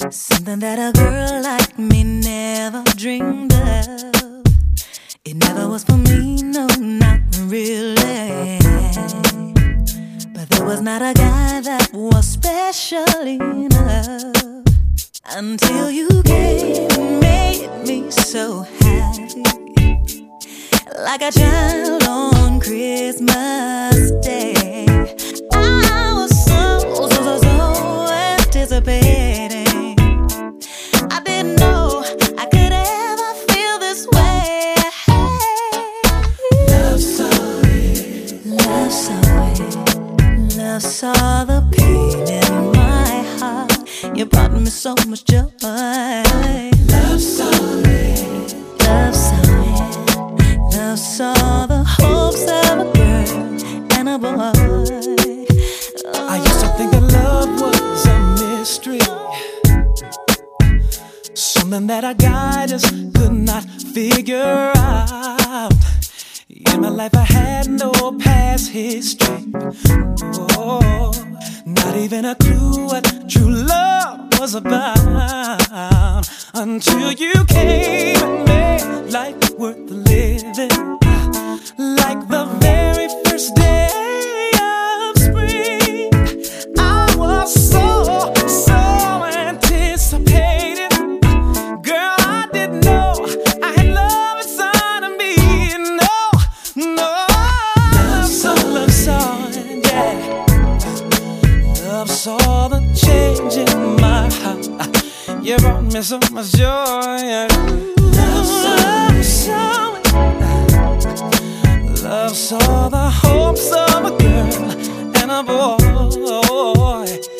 Something that a girl like me never dreamed of. It never was for me, no, not really. But there was not a guy that was special enough until you came and made me so happy, like a child on Christmas Day. I was so anticipating. I didn't know I could ever feel this way. Love saw it, love saw it, love saw the pain in my heart. You brought me so much joy. Love saw it, love saw it, love saw the hopes of a girl and a boy. I used to think that love was a mystery, something that a guy just could not figure out. In my life I had no past history, oh, not even a clue what true love was about, until you came and made life worth living, like the very first day of spring. I was so anticipated. Girl, I didn't know I had love inside of me. No. Love saw it, yeah. Love saw the change in my heart. You brought me so much joy, yeah. Love saw it. Love saw the hopes of a girl and a boy.